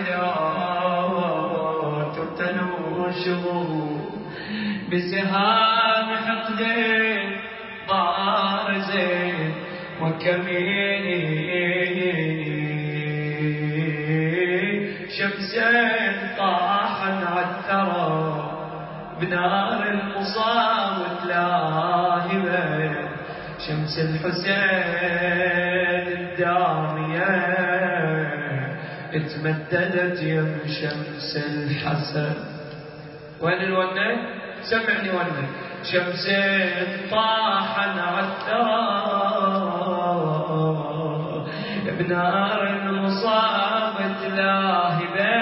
العداوات تنوشه بسهام حقد بارز وكمين شمسا طاحا عالثرى بنار المصاب لاهبة شمس الحسين الدامية اتمددت يم شمس الحسن. وين الونة؟ سمعني ونة. شمس طاحا عالثرى بنار المصابة لاهبة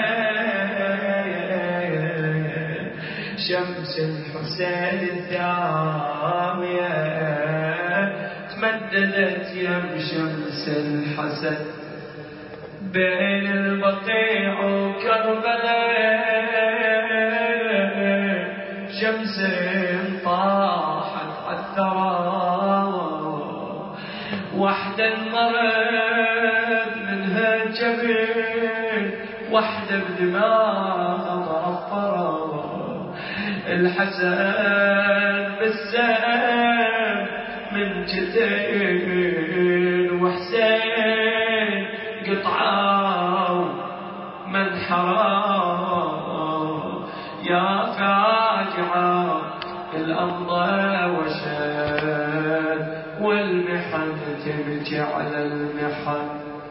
شمس الحسين الدامية تمددت يم شمس الحسن بين البقيع وكربلاء شمس طاحت عالثرى وحدة مرت منها جبين وحدة بدماغها معفرة الحسن بالسهم من جتين وحسين قطعوا منحرا يا فاجعة الأمضى وشد والمحن تبكي على المحن.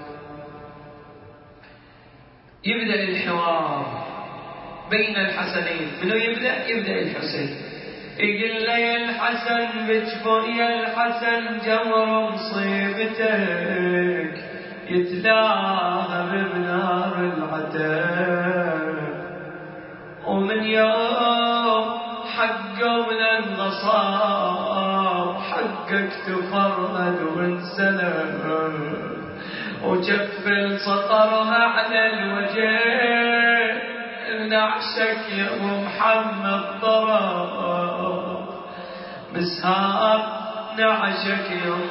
يبدأ الحوار بين الحسنين. منو يبدأ؟ يبدأ الحسين. يقول لي يا الحسن بجفو يا الحسن جمر مصيبتك يتلاهى بنار العتاب ومن يوم حقه من الغصاب حقك تفرد وانسلم وجفل سطرها على الوجه نعشك يا ابو محمد ضرب بسهام نعشك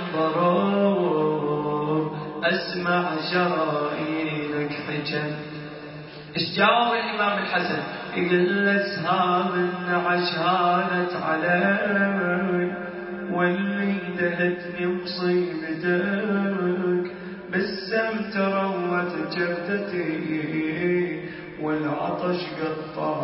ينضرب اسمع شرايينك حجن. ايش جاوب الامام الحسن؟ يقول له سهام النعش هانت علي واللي دهتني مصيبتك بالسم تروت جبدتي والعطش قطع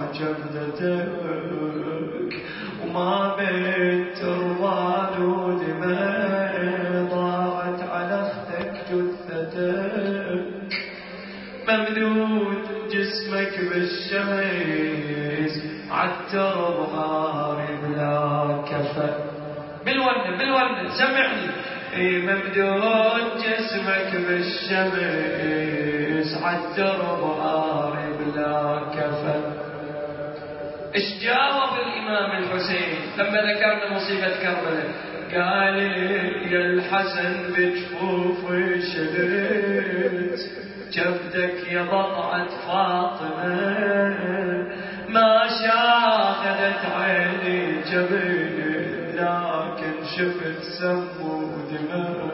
جبدتك وما بين تربان ودماء ضاعت على اختك جثتك ممدود جسمك بالشمس عالترب غاري بلا كفن. بالونة سمعني. ممدود جسمك بالشمس عالترب غاري بلا كفن. ايش جاوب الامام الحسين لما ذكرنا مصيبة كربلاء؟ قال يا الحسن بجفوفي شلت جبدك يا بضعة فاطمة ما شاهدت عيني جبين لكن شفت سم ودماء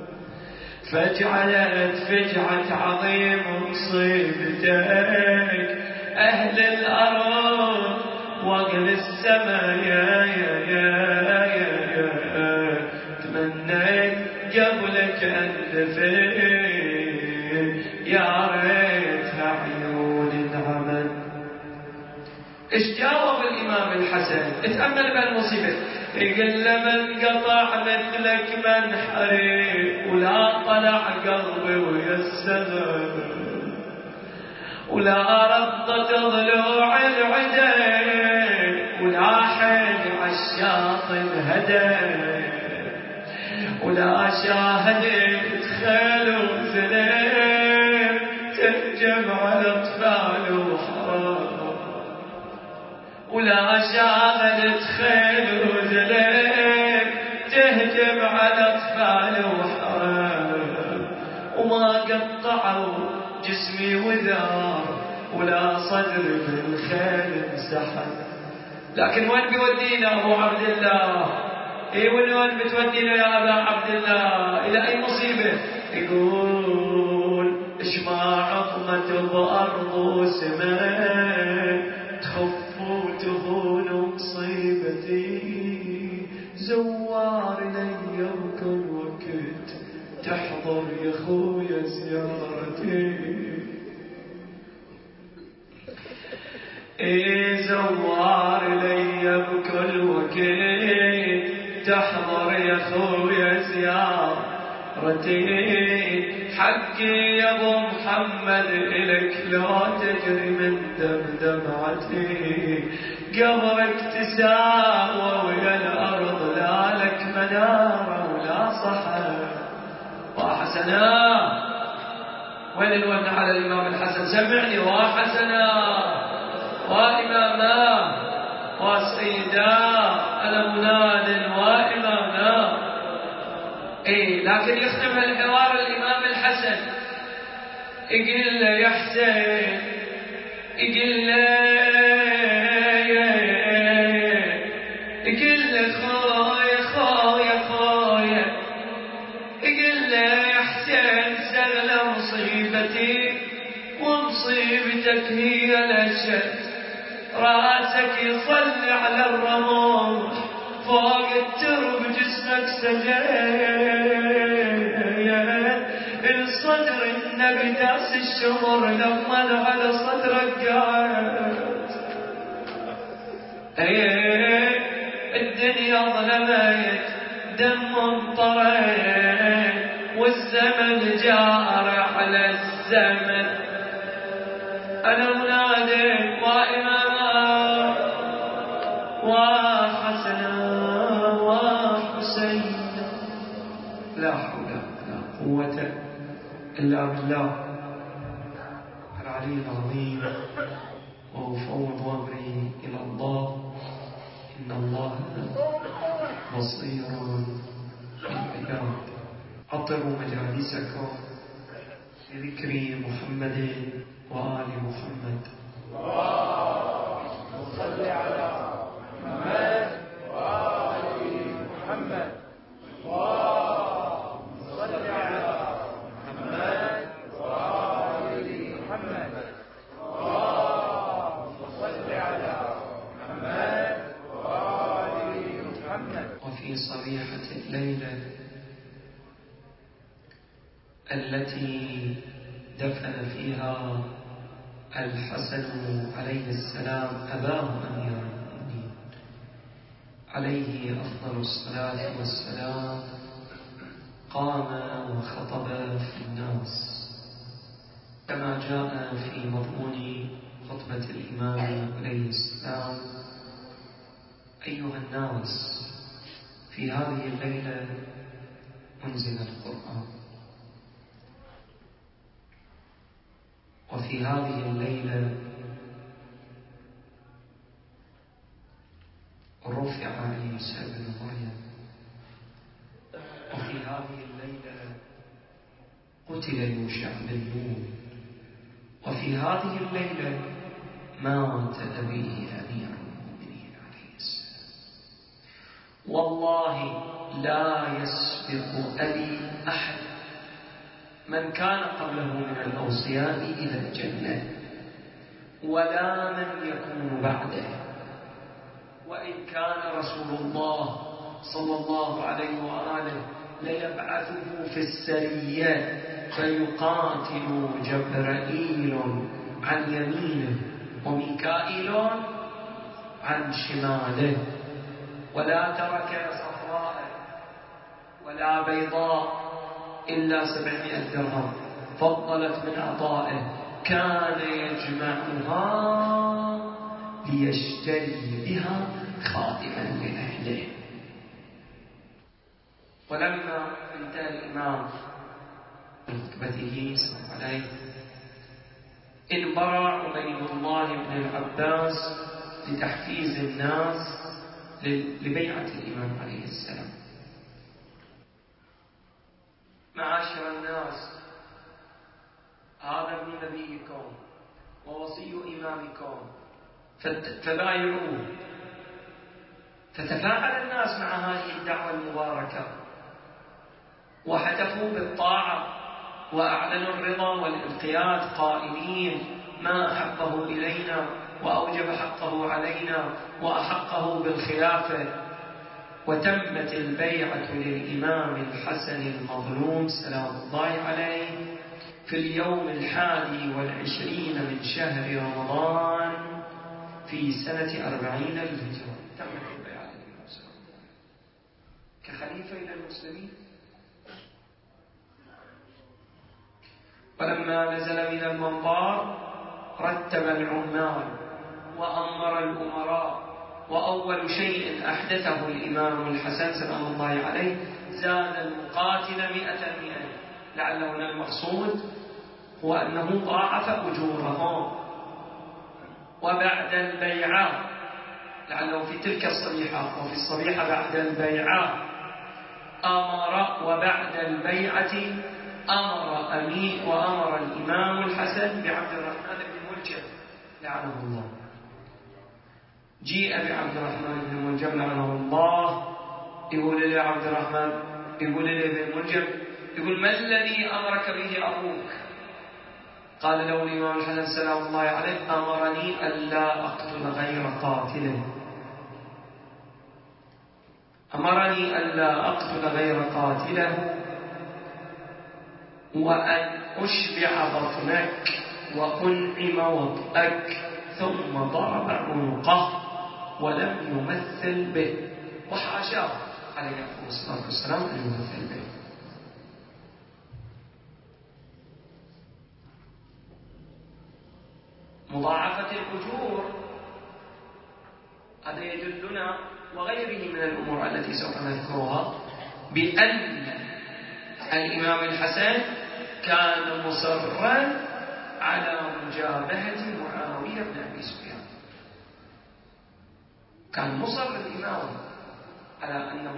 فجعلت فجعة عظيم مصيبتك أهل الأرض وقل السماء يا تمنيت قبلك أندفن يا ريتها عيون العمل. ايش جاوب الامام الحسن؟ اتأمل بهالمصيبة. يقول لمن قطع مثلك منحري ولا طلع قلبي ويا السماء ولا ربطت ضلوع العدي ولا حيل عالشاط الهدى ولا شاهدت خيل وزليم تهجم على اطفال وحرام ولا شاهدت خيل وزليم تهجم على اطفال وحرام وما قطعوا جسمي وذار ولا صدر بالخيل انسحب. لكن وين بيودينا ابو عبد الله؟ وين بتودينا يا ابا عبد الله؟ الى اي مصيبه؟ يقول ايش وش ما عظمت بأرض وسماء تخف وتهون مصيبتي زوار لي بكل وقت تحضر يا خويا زيارتي زوار لي بكل وقت تحضر يا خويا زيارتي حقي يا ابو محمد إلك لو تجري من دمعتي قبرك تساوى ويا الأرض لا لك منارة ولا صحة وحسنا وين الود على الإمام الحسن سمعني وحسنا وإماما وسيدا أنا مناد وإماما لكن يختم الحوار الإمام الحسن يقول له يا حسين يقول له خويا يقول له يا حسين سهلة مصيبتي ومصيبتك هي الأشد راسك يصلي على الرموش فوق الترب جسمك سجد الصدر النبي داس الشمر لما على صدرك قاعد الدنيا ظلمت دم طريت والزمن جار على الزمن أنا منادي وإماما وحسنا وحسين لا حول ولا قوة إلا بالله العلي العظيم وأفوض أمري إلى الله إن الله بصير بالعباد عطروا مجالسكم بذكر محمد وآل محمد اللهم صل على محمد وآل محمد اللهم صل على محمد وآل محمد اللهم صل على محمد وآل محمد وفي صبيحة الليلة التي دفن فيها الحسن عليه السلام أباه أمير المؤمنين عليه أفضل الصلاة والسلام قام وخطب في الناس كما جاء في مضمون خطبة الإمام عليه السلام أيها الناس في هذه الليلة أنزل القرآن وفي هذه الليلة رفع عيسى بن مريم وفي هذه الليلة قتل يوشع بن نون وفي هذه الليلة مات أبيه أمير المؤمنين عليه السلام والله لا يسبق أبي أحد من كان قبله من الأوصياء إلى الجنة ولا من يكون بعده وإن كان رسول الله صلى الله عليه وآله ليبعثه في السرية فيقاتل جبرائيل عن يمينه وميكائيل عن شماله ولا ترك صفراء ولا بيضاء إلا 700 درهم فضلت من عطائه كان يجمعها ليشتري بها خادما لأهله ولما انتهى الإمام من خطبته صلى الله عليه انبرع عبيد الله بن العباس لتحفيز الناس لبيعة الإمام عليه السلام معاشر الناس هذا ابن نبيكم ووصي إمامكم فبايعوه فتفاعل الناس مع هذه الدعوة المباركة وهتفوا بالطاعة وأعلنوا الرضا والانقياد قائلين: ما أحبه إلينا وأوجب حقه علينا وأحقه بالخلافة. وتمت البيعة للإمام الحسن المظلوم سلام الله عليه في اليوم 21 من شهر رمضان في سنة 40 للهجرة. تمت البيعة للإمام سلام الله كخليفة إلى المسلمين. ولما نزل من المنبر رتب العمال وأمر الأمراء، وأول شيء أحدثه الإمام الحسن سلام الله عليه زاد المقاتل 100 لعل هنا المقصود هو أنه ضاعف أجورهم. وبعد البيعة لعله في تلك الصبيحة وفي الصبيحة بعد البيعة أمر، وبعد البيعة وأمر الإمام الحسن بعبد الرحمن بن ملجم لعنه الله. جيء بعبد الرحمن بن ملجم لعنه الله، يقول لي عبد الرحمن، يقول لي بن ملجم، يقول: ما الذي أمرك به أبوك؟ قال له الإمام الحسن سلام الله عليه: أمرني ألا أقتل غير قاتله، أمرني ألا أقتل غير قاتله، وأن أشبع بطنك وأنعم وطئك. ثم ضرب عنقه ولم يمثل به، وحاشاه عليه الصلاة والسلام أن يمثل به. مضاعفة الأجور هذا يدلنا، وغيره من الأمور التي سوف نذكرها، بأن الإمام الحسن كان مصرا على مجابهة معاوية بن أبي سفيان. كان مصر الإمام على أنه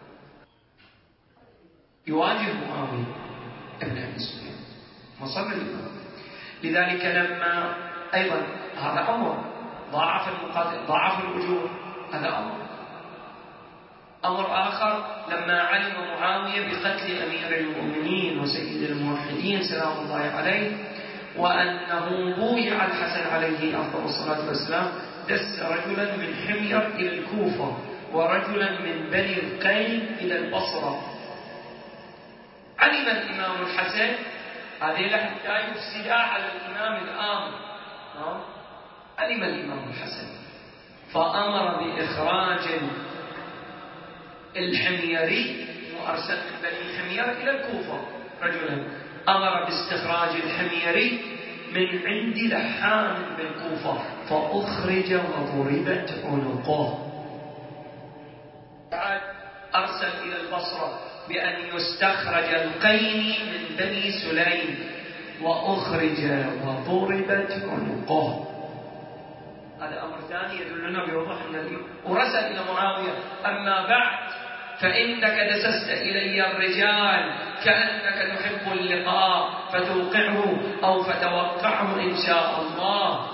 يواجه معاوية بن أبي سفيان، مصر الإمام. لذلك لما أيضا هذا أمر ضاعف المقاتل، ضاعف الأجور، هذا أمر آخر لما علم معاوية بقتل أمير المؤمنين وسيد الموحدين سلام الله عليه، وأنه بويع الحسن عليه أفضل الصلاة والسلام، دس رجلا من حمير إلى الكوفة ورجلا من بني القين إلى البصرة. علم الإمام الحسن هذه حتى يفسد على الإمام الآمر، علم الإمام الحسن فأمر بإخراج الحميري، وأرسل من بني حمير إلى الكوفة رجلا، أمر باستخراج الحميري من عند لحام بالكوفة، فأخرج وضربت عنقه. بعد أرسل إلى البصرة بأن يستخرج القيني من بني سليم، وأخرج وضربت عنقه. هذا أمر ثاني يدلنا بوضوح أن ورسل إلى معاوية: أما بعد فإنك دسست إلي الرجال كأنك تحب اللقاء فتوقعه أو فتوقعه إن شاء الله.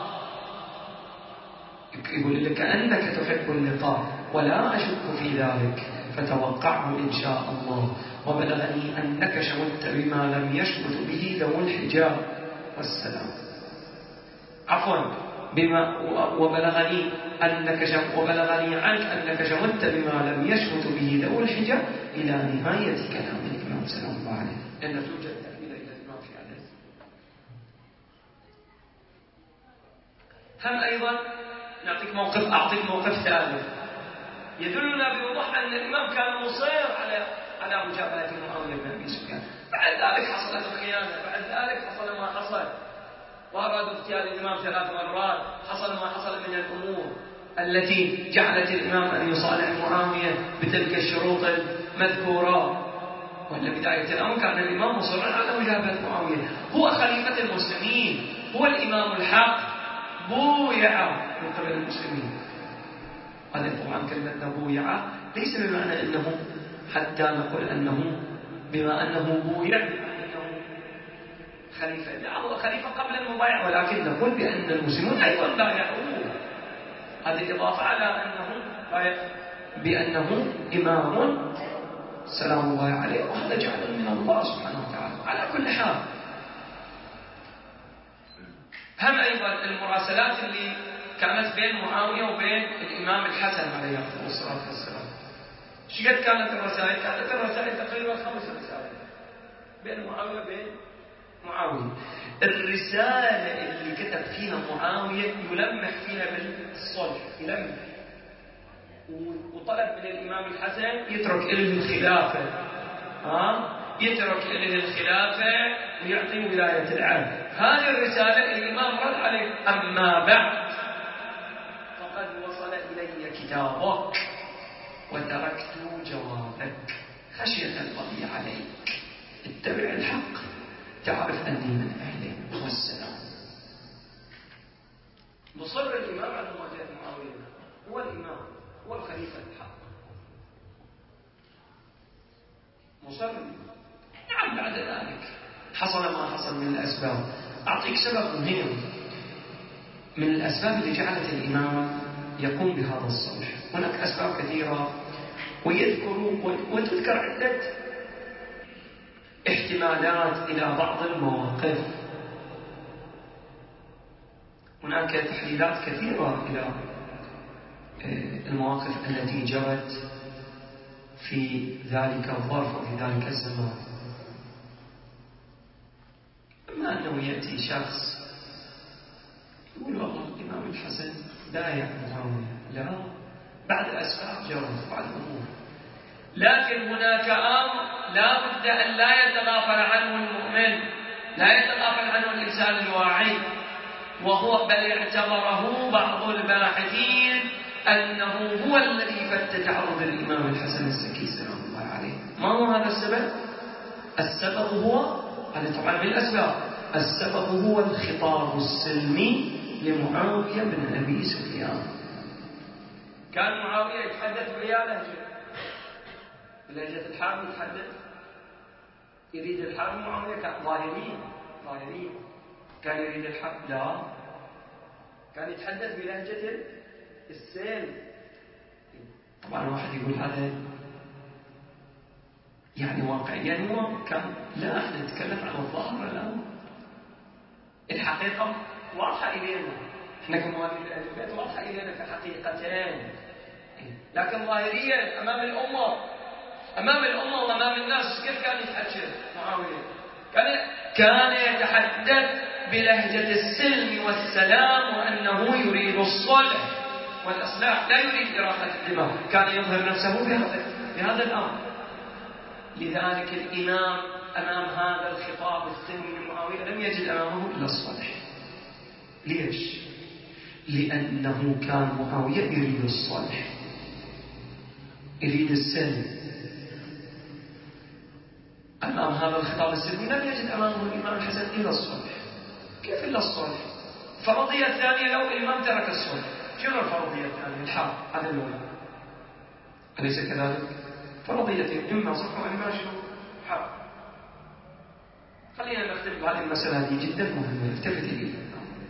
يقول لك كأنك تحب اللقاء ولا أشك في ذلك، فتوقعه إن شاء الله. وبلغني أنك شمت بما لم يشمت به ذو الحجاب والسلام، عفوا وبلغني عنك أنك شمت بما لم يشمت به ذو الحجاب إلى نهاية كلام الإمام سلام الله عليه، لأن توجد تكملة إلى الإمام في هذا. هم أيضا أعطيك موقف ثالث يدلنا بوضوح أن الإمام كان مصير على مجابهة معاوية بن أبي سفيان. بعد ذلك حصلت الخيانة، بعد ذلك حصل ما حصل، وأرادوا اغتيال الإمام 3 مرات، حصل ما حصل من الأمور التي جعلت الإمام أن يصالح معاوية بتلك الشروط المذكورة. وإلا بداية الأمر كان الإمام مصرا على مجابهة معاوية، هو خليفة المسلمين، هو الإمام الحق، بويع من قبل المسلمين. هذا طبعا كلمة بويع ليس بمعنى أنه حتى نقول أنه بما أنه بويع خليفة، لا هو خليفة قبل المبايع، ولكن نقول بأن المسلمون أيضا بايعوه. هذه إضافة على أنه بأنه إمام سلام الله عليه، وهذا جعل من الله سبحانه وتعالى على على كل حال هم أيضا المراسلات اللي كانت بين معاوية وبين الإمام الحسن عليه الصلاة والسلام، شقد كانت الرسائل؟ كانت الرسائل تقريبا 5 رسائل بين معاوية وبين معاوية. الرسالة اللي كتب فيها معاوية يلمح فيها بالصلح، يلمح وطلب من الإمام الحسن يترك إله الخلافة، يترك إله الخلافة ويعطي ولاية العهد. هذه الرسالة الإمام رد عليه: أما بعد فقد وصل إلي كتابك وتركت جوابك خشية القضي عليك، اتبع الحق تعرف أني من أهله، والسلام. مصر الإمام على مواجهة معاوية، هو الإمام، هو الخليفة الحق، مصر. نعم بعد ذلك حصل ما حصل من الأسباب. أعطيك سبب مهم من الأسباب اللي جعلت الإمام يقوم بهذا الصلح. هناك أسباب كثيرة وتذكر عدة احتمالات إلى بعض المواقف. هناك تحليلات كثيرة إلى المواقف التي جرت في ذلك الظرف وفي ذلك الزمان. أما أنه يأتي شخص يقول والله الإمام الحسن بايع معاوية، لا، بعد أسباب جرت بعد أمور، لكن هناك أمر لا بد أن لا يتغافل عنه المؤمن، لا يتغافل عنه الإنسان الواعي، وهو بل اعتبره بعض الباحثين أنه هو الذي فتت عرض الإمام الحسن الزكي سلام الله عليه. ما هو هذا السبب؟ السبب هو، هذا طبعا من الأسباب، السبب هو الخطاب السلمي لمعاوية بن أبي سفيان. كان معاوية يتحدث بأي لهجة؟ بلهجة الحرب يتحدث، يريد الحرب. معاوية كان ظاهريا كان يريد الحرب، لا، كان يتحدث بلهجة السلم. طبعا واحد يقول هذا يعني واقعيا هو كان، لا، احنا نتكلم عن الظاهر الآن، الحقيقة واضحة إلينا، احنا كمواليد أهل البيت واضحة إلينا كحقيقتين، لكن ظاهريا أمام الأمة وأمام الناس كيف كان يتحدث معاوية؟ كان يتحدث بلهجة السلم والسلام، وأنه يريد الصلح والإصلاح، لا يريد إراقة الدماء، كان يظهر نفسه بهذا الأمر. لذلك الإمام أمام هذا الخطاب السلمي لمعاوية لم يجد أمامه إلا الصلح. ليش؟ لأنه كان معاوية يريد الصلح، يريد السلم. أمام هذا الخطاب السلمي لم يجد أمامه الإمام الحسن إلا الصلح. كيف إلا الصلح؟ الفرضية الثانية لو الإمام ترك الصلح، شنو الفرضية الثانية؟ الحرب، هذا الأولى، أليس كذلك؟ فرضيتين، إما صلح وإما شنو؟ حرب. خلينا نختلف بهذه المسألة هذه جدا مهمة، التفت إليها.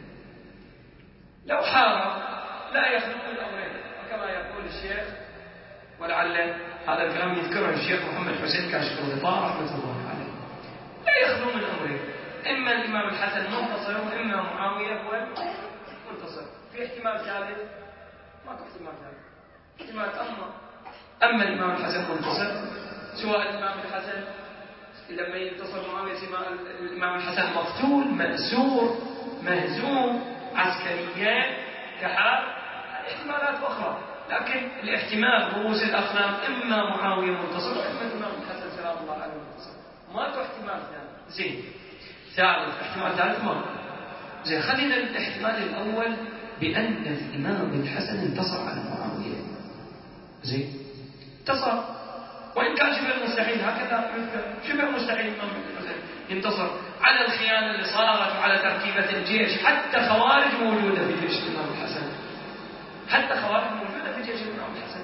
لو حارب لا يخلو من الأمرين، وكما يقول الشيخ، ولعل هذا الكلام يذكره الشيخ محمد حسين كاشف الغطاء رحمة الله عليه، لا يخلو من أمرين، إما الإمام الحسن منتصر وإما معاوية هو منتصر. في احتمال ثالث؟ ماكو احتمال ثالث. احتمال أما الإمام الحسن منتصر، سواء الإمام الحسن لما ينتصر معاوية سواء الإمام الحسن مقتول، مأسور، مهزوم عسكريا كحال، احتمالات أخرى، لكن الاحتمال رؤوس الأقلام إما معاوية منتصر وإما الإمام الحسن سلام الله عليه منتصر. ماكو احتمال ثاني. زين، ثالث احتمال ثالث ما زين. خلينا الاحتمال الأول بأن الإمام الحسن انتصر على معاوية. زين، انتصر، وإن كان شبه مستحيل، هكذا شبه مستحيل الإمام الحسن ينتصر على الخيانة اللي صارت وعلى تركيبة الجيش. حتى خوارج موجودة في جيش الإمام الحسن، حتى خوارج موجودة في جيش الإمام الحسن،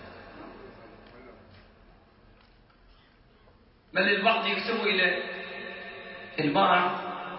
بل البعض يكتبوا إلى البعض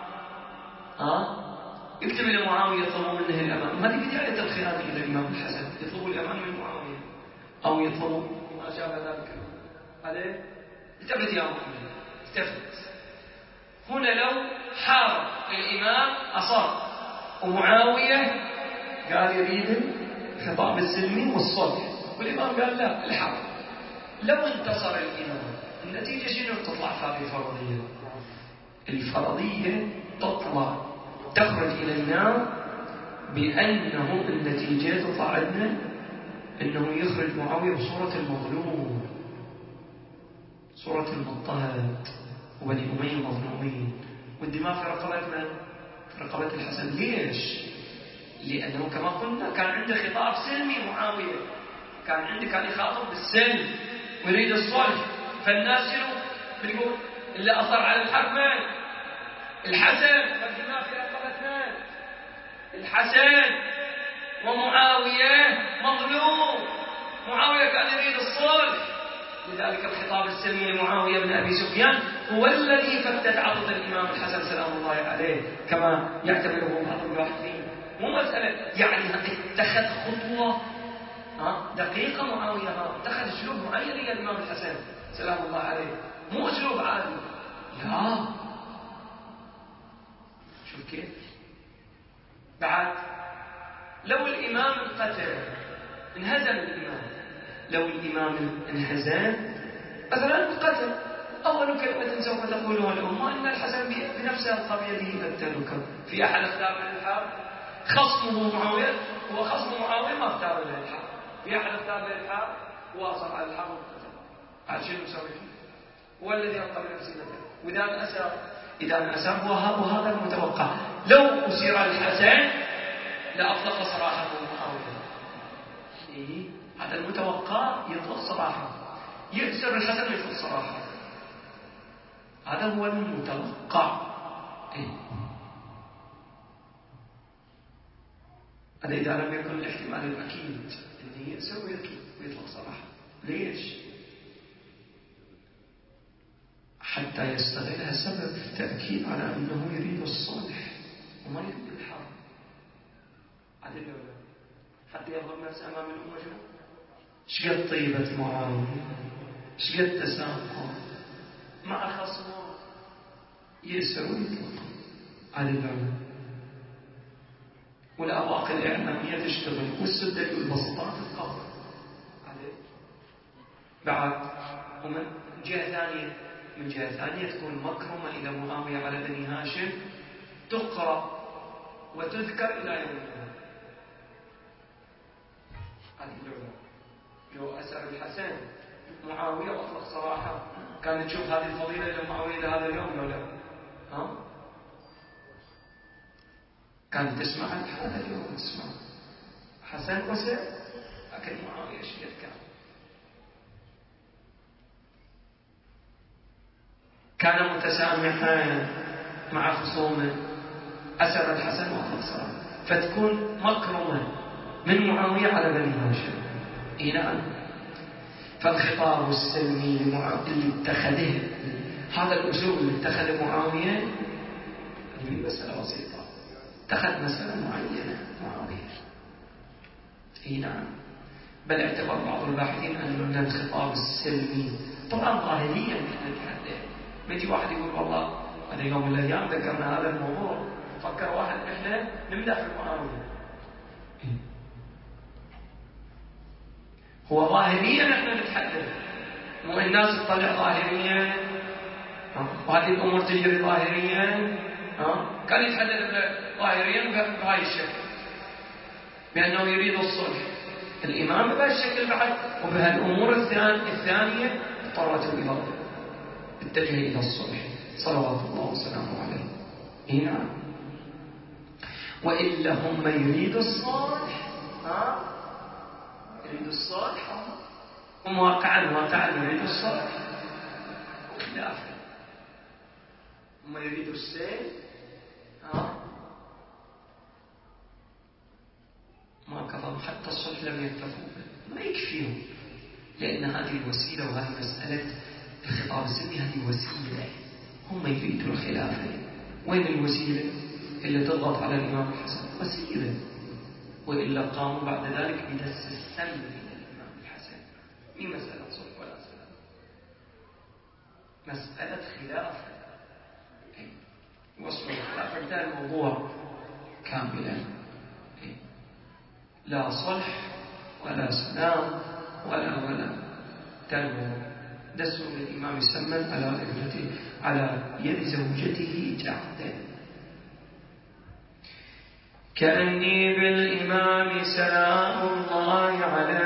يكتب إلى معاوية يطلبوا منه الأمان. هذه بداية الخيانة إلى الإمام الحسن، يطلبوا الأمان من معاوية أو يطلبوا ما شابه ذلك. هذا التفت يا محمد، التفت. هنا لو حارب الإمام أصر ومعاوية قال يريد الخطاب السلمي والصلح، والإمام قال لا الحرب، لو انتصر الإمام النتيجة شنو تطلع في هذه الفرضية؟ الفرضية تطلع تخرج إلينا بأنه النتيجة تطلع عندنا أنه يخرج معاوية بصورة المظلوم، صورة المضطهد، وبني أمية مظلومين، والدماء في رقبة من؟ في رقبة الحسن. ليش؟ لأنه كما قلنا كان عنده خطاب سلمي معاوية، كان يخاطب بالسلم ويريد الصلح، فالناس شنو بيقول؟ اللي أصر على الحرب من؟ الحسن، والدماء في رقبة من؟ الحسن، ومعاوية مظلوم، معاوية كان يريد الصلح، لذلك الخطاب السلمي لمعاوية بن أبي سفيان هو الذي فتت عضد الإمام الحسن سلام الله عليه كما يعتبره بعض الباحثين. مو مسألة يعني اتخذ خطوة دقيقة معاوية، اتخذ اسلوب معين للإمام الحسن سلام الله عليه، مو اسلوب عادي، لا. شوف كيف بعد لو الإمام انقتل انهزم الإمام، لو الإمام انهزم مثلا قتل، أول كلمة سوف تقولها الأمة أن الحسن بنفسه ألقى بيده قتلك في أحد أختار الحرب، خصمه معاوية، هو خصم معاوية ما اختار له الحرب، في أحد أختار له الحرب واصل على الحرب وقتل، هذا شيء مسوي هو الذي ألقى بنفسه قتله، وإذا أسر وهذا المتوقع. لو أسر الحسن لأطلق صراحه معاوية، هذا المتوقع يطلق صراحه، يأسر الحسن ويطلق صراحه، هذا هو المتوقع. هذا إذا لم يكن الاحتمال الأكيد أنه يأسر ويطلق صراحه. ليش؟ حتى يستغلها سبب تأكيد على أنه يريد الصلح وما يريد الحرب. هذا الأولى حتى يظهر نفسه أمام الأمة شقد طيبة معاوية، شقد تسامحه مع خصمه، يأسر ويطلق. هذا الأولى. والأواقع الإعلامية تشتغل والسدة والبسطات تتقبل. بعد ومن جهة ثانية تكون مكرمة إلى معاوية على بني هاشم، تقرأ وتذكر إلى يوم القيامة. هذه الأولى. لو أسر الحسن معاوية وأطلق صراحة، كانت تشوف هذه الفضيلة إلى معاوية إلى هذا اليوم لو لا؟ كانت تسمع هذا اليوم، تسمع حسن وسر، لكن معاوية شيء كان متسامحا مع خصومه، أسر الحسن وأطلق صراحة، فتكون مكرمة من معاوية على بني هاشم. نعم. فالخطاب السلمي اللي اتخذه، هذا الأسلوب اللي اتخذ معاوية، هذه مسألة بسيطة، اتخذ مسألة معينة معاوية. نعم. بل اعتبر بعض الباحثين أن الخطاب السلمي طبعا ظاهريا نحن نتحدث، ما يجي واحد يقول والله هذا يوم من الأيام ذكرنا هذا الموضوع، فكر واحد احنا نمدح معاوية، هو ظاهريا نحن نتحدث، مو الناس تطلع ظاهريا وهذه الأمور تجري ظاهريا. كان يتحدث ظاهريا بهذا الشكل، بأنه يريد الصلح، الإمام بهذا الشكل بعد، وبهالأمور الثانية اضطرته إلى اتجه إلى الصلح صلوات الله وسلامه عليه. نعم. وإلا هم يريد الصلح، يريد الصلح، هم واقعا يريد الصلح وخلافه، هم يريد السيف، ما كفروا حتى الصلح لم يكتفوا به، ما يكفيهم، لأن هذه الوسيلة وهذه مسألة الخطاب السلمي هذه وسيلة، هم يريدوا الخلافة. وين الوسيلة اللي تضغط على الإمام الحسن؟ وسيلة. وإلا قاموا بعد ذلك بدس السم إلى الإمام الحسن، مين مسألة صلح ولا سلام، مسألة خلافة. وصف الخلافة انتهى الموضوع كاملا. لا صلح ولا سلام ولا تنمو. دسوا للإمام السمن على يد زوجته جعدا. كأني بالإمام سلام الله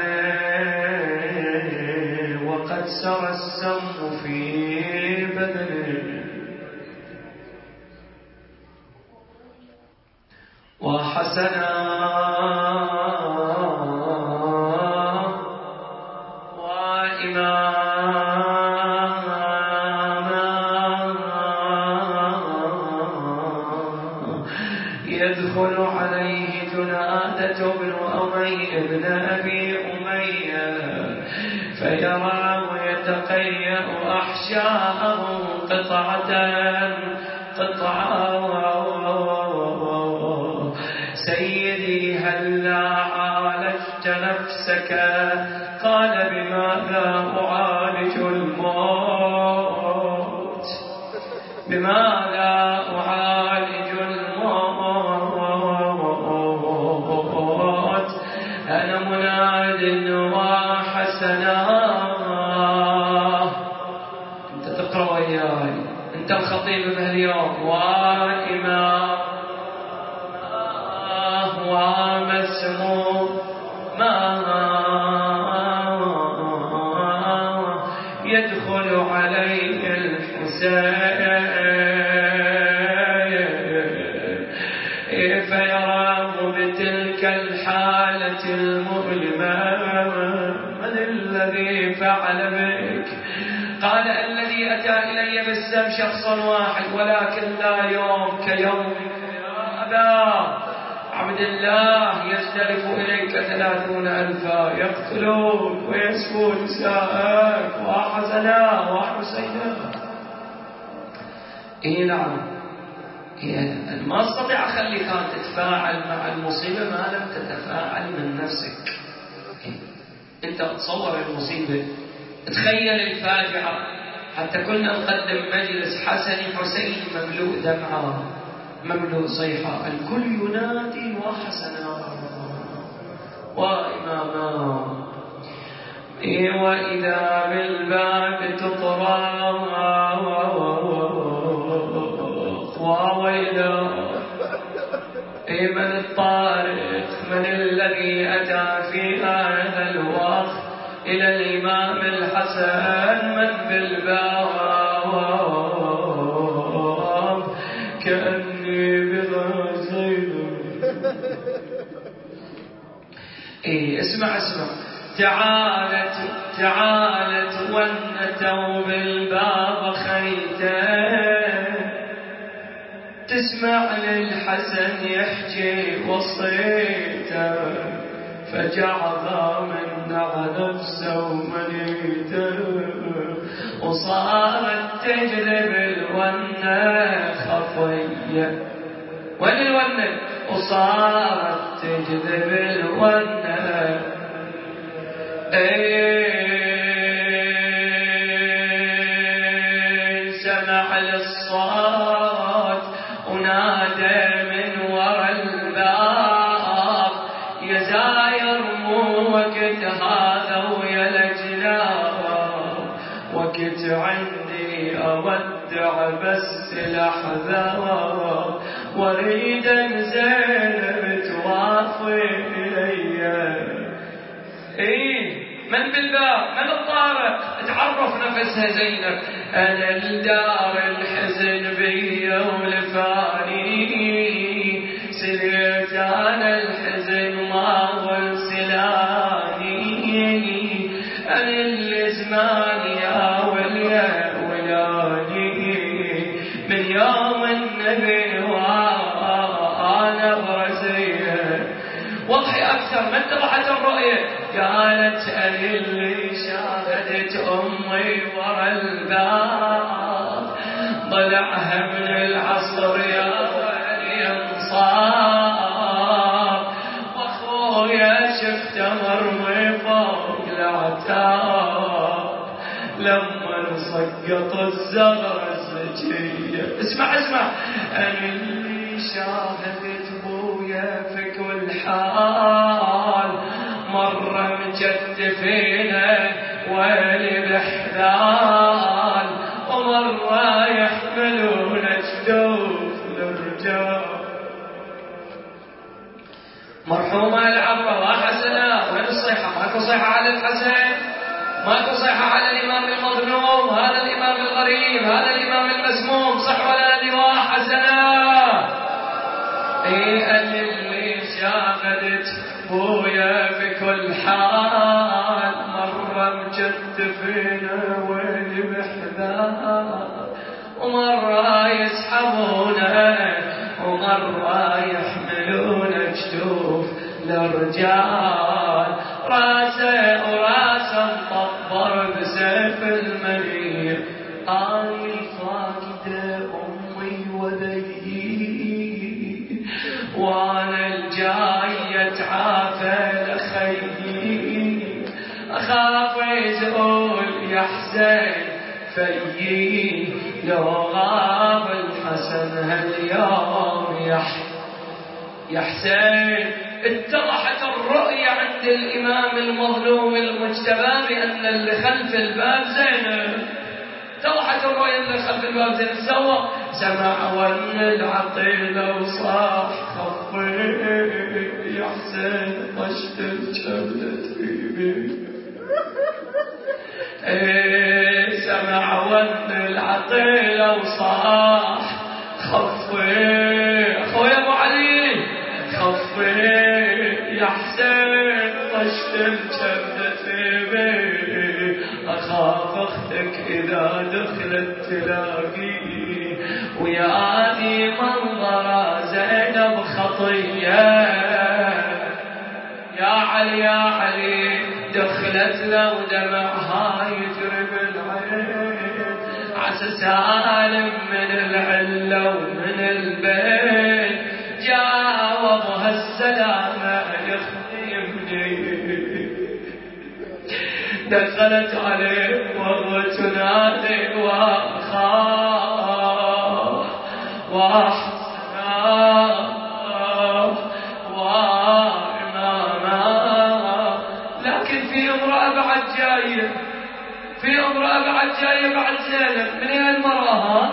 عليه وقد سرى السم في بدنه وحسنا يدخل عليه جنادة بن أمية بن أبي أمية فيراه يتقيأ أحشاءه قطعة سيدي هلا عالجت نفسك؟ قال بماذا أعالج الموت؟ بماذا أعالج الموت؟ أنا مناد وحسنا. أنت تقرأ وياي، أنت الخطيب بهاليوم. وإمام ومسموم يدخل عليه الحسين فيراه بتلك الحالة المؤلمة. من الذي فعل بك؟ قال الذي أتى إلي بالسم شخص واحد ولكن لا يوم كيومك يا أبا عبد الله. يزدلف إليك 30,000 يقتلوك ويسفون نساءك وحسنا وحسينا. نعم، ما استطيع أخليك أن تتفاعل مع المصيبة ما لم تتفاعل من نفسك. أنت تصور المصيبة، تخيل الفاجعة. حتى كنا نقدم مجلس حسن حسين مملوء دمعة مملوء صيحة، الكل ينادي وحسنا وإماما. وإذا بالباب تطرق وويلا من الطارق؟ من الذي أتى في هذا الوقت إلى الإمام الحسن؟ من بالباب كأني بغزيل. اسمع تعالت ونتوا بالباب خيتين تسمع للحسن يحكي وصيته فجعظا منع نفسه ومنيته وصارت تجذب الونة خطية. وين الونة؟ وصارت تجذب الونة سمع للصوت ونادى من ورا الباب يا زاير مو وقت هذا ويا الجناب وقت عندي أودع بس لحظة واريد زينب توافي إلي. من بالباب؟ من الطارق؟ تعرف نفسها زينب. أنا الدار الحزن بيا ولفاني سليت أنا الحزن ما والسلاني أنا اللي زماني يا ولاني من يوم النبي وأنا برزيه. وضحي أكثر ما اتضحت الرؤية. قالت أنا اللي شاهدت أمي ورا الباب ضلعها من العصر يا ولي انصاب وأخويا شفته مرمي فوق العتاب لما سقط الزغر الزكية الوصية. اسمع أنا اللي شاهدت بويا في كل حال، مرة مجدفينه ويلي بحذال، ومرة يحملون جدوف الرجال. مرحومة العبرة وحسنا، وين الصيحة؟ ماكو صيحة على الحسن، ماكو صيحة على الإمام المظلوم، هذا الإمام الغريب، هذا الإمام المسموم، صح ولا لواء حسنا؟ اللي شاهدت بويا بكل حال، مرة مجدفينه ويلي بحذال، ومرة يسحبونه، ومرة يحملون جدوف للرجال. راسه وراسه مطبر بسيف المنير، قال فاقدة أمي وذيي، وانا الجاي اتعافى لخيي، اخاف يزول يحزن فيي، لو غاب الحسن هاليوم يا حسين. اتضحت الرؤية عند الإمام المظلوم المجتبى بأن اللي خلف الباب زينب. اتضحت الرؤية اللي خلف الباب زينب. سوى سمع ون العقيل وصاح خفي يا حسين، طشت الجبلة في سمع ون العقيل وصاح خفي اخويا ابو علي، خفي يا حسين، طشت الجبلة في، اخاف اختك اذا دخلت تلاقي، ويا منظر زينب خطيه. يا علي يا علي، دخلت لو دمعها يجري بالعين، عسى سالم من العله ومن البيت، جاوبها السلامه يخدمني. دخلت عليه وهو تنادي واخاف واحزنا واماما، لكن في امرأة بعد جاية، في امرأة بعد جاية بعد زينب. من هي المرأة؟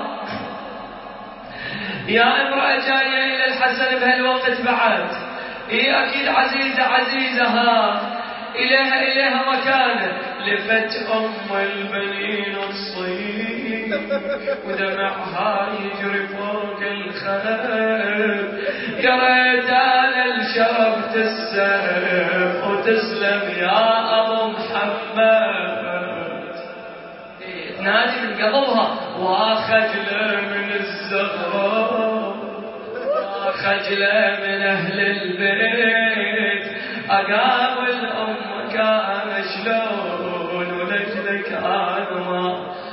يا امرأة جاية إلى الحسن بهالوقت بعد، هي أكيد عزيزة عزيزة، ها إليها مكانة. لفت أم البنين الصيب، ودمعها يجري فوق الخيل، يا ريت أنا الشربت السيف وتسلم يا أبو محمد. تنادي من قلبها وخجلة من الزغرة، وخجلة من أهل البيت، أقابل أمك أنا شلون ولجلك أنا ما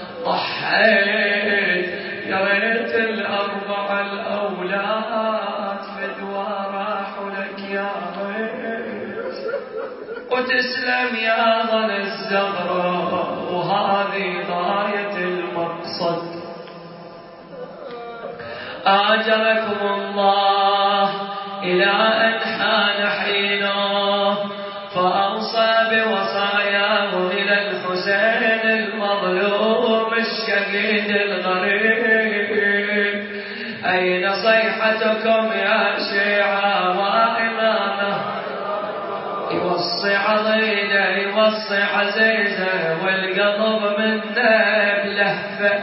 ضحيت. يا ريت الأربع الأولاد فدوى راحوا لك يا ريت، وتسلم يا ظل الزغرة، وهذه غاية المقصد. آجركم الله إلى أن حان حينه، فأوصى بوصاياه إلى الحسين المظلوم الشهيد الغريب. أين صيحتكم يا شيعة وإمامه؟ يوصي عضيدة يوصي عزيزة، والقلب منه بلهفة،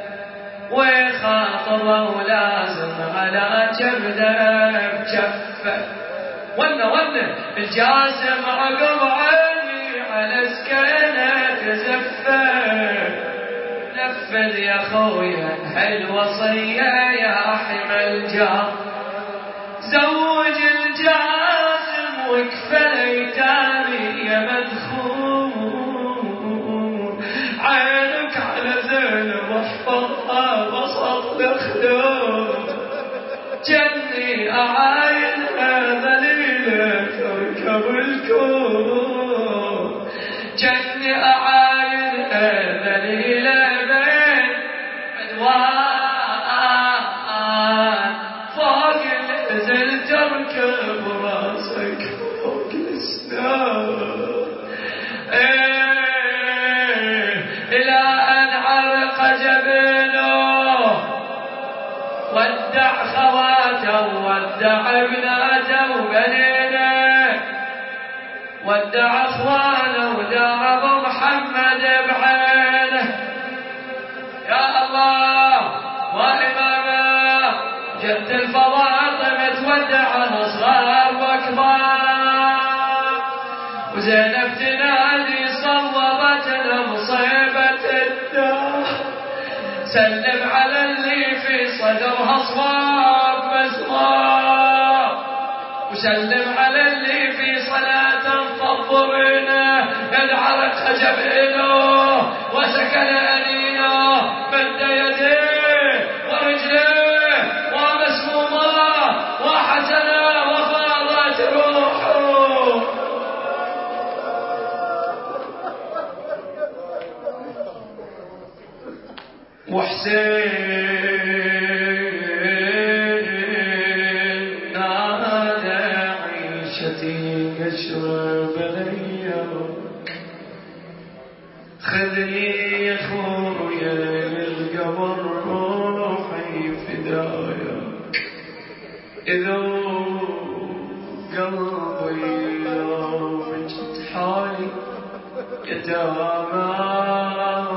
ويخاطبه ولازم على جبده بجفه. ون الجاسم عقب عيني على سكينة زفه، نفذ يا خويا هالوصية يا حمى الجار، زوج الجاسم وكفل ايتامي يا مدخول، عينك على زينب واحفظها وسط الخدود، جني اعاينها ذليلة تركب الكون، جني اعاينها ذليلة بين أدواء ودع خواته ودع ابناته وبنينه ودع اخوانه ودار ابو محمد بعينه. يا الله وإمامه جد الفواطم تودع صغار وكبار، وزينب تنادي صوبت مصيبة الدار. سلم على اللي في صدرها صواب مسمار، وسلم على اللي في صلاة فضرنا العرق جبينه وسكن أنينه مد يديه ورجليه ومسمومه وحزنه وفاضت روحه. وحسين نادى عيشتي اشرب غيرك، خذني يا خويا للقبر روحي فداياك. إذا قلبي لو بجد حالي يتاماك.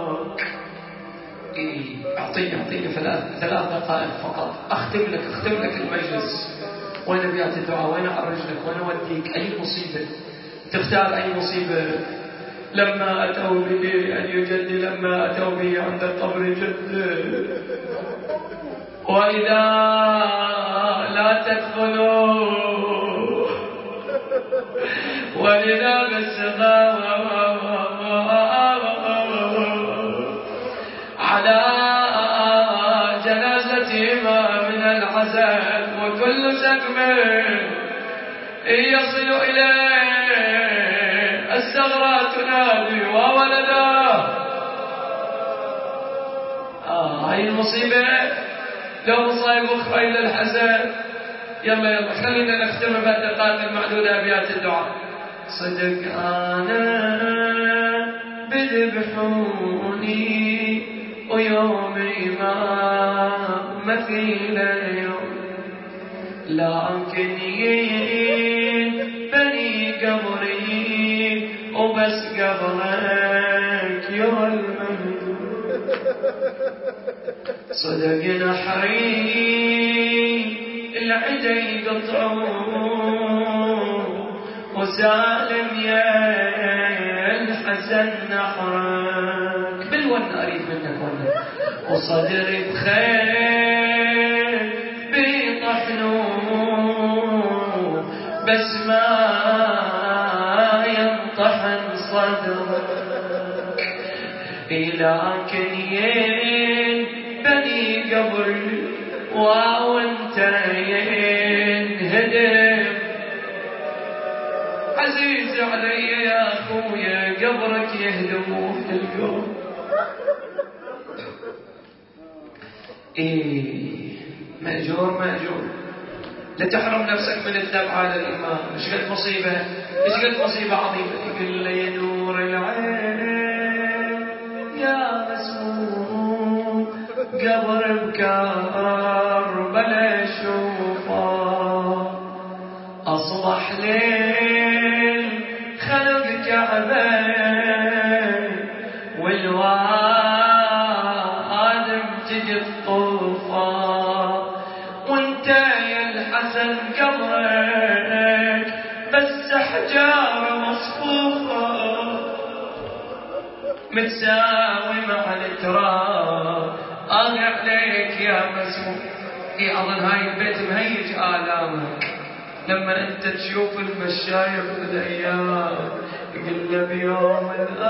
أعطيني ثلاث دقائق فقط أختم لك المجلس. وين أبيات الدعاء؟ وين أعرج لك؟ وين أوديك؟ أي مصيبة تختار؟ أي مصيبة؟ لما أتوا به أن يجد، لما أتوا به عند قبر جده، وإذا لا تدخلوا ولذا بالسغاوة على جنازتي ما من العزاء، وكل سقم يصل إليه الثغرة تنادي وولدا. هاي المصيبة لو مصايب أخرى إلى الحزن. يلا خلينا نختم بالدقائق المعدودة أبيات الدعاء. صدق أنا بذبحوني ويومي ما مثيل اليوم، لكن بني قبري وبس قبرك يرى المهد. صدق نحري العدا يقطعون وسالم يا الحسن نحرك بالون أريد منك ون، وصدري بخير بيطحنون بس ما ينطحن صدرك. لكن ين بني قبري وانت ينهدم. عزيز علي يا اخويا قبرك يهدموه القوم. مأجور لا تحرم نفسك من الدمع على الإمام. ايش قد مصيبة عظيمة. يقول لي يا نور العين يا مسموم قبر بكربلاء شوفه، أصبح ليل خلق كعبين والوادم تجي الطوفة، وانت يا الحسن قبرك بس حجارة مصفوفة متساوي مع التراب. عليك يا مسموم. أظن هاي البيت مهيج آلامك لما انت تشوف المشايخ بالايام يقول له بيوم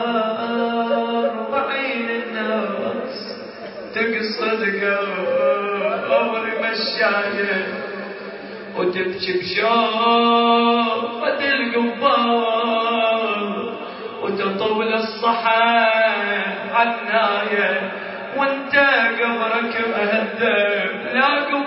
الأربعين الناس تقصد قبر مشايخ وتبكي بشوفة القبار وتطول الصحن عناية وانت قبرك مهدم لا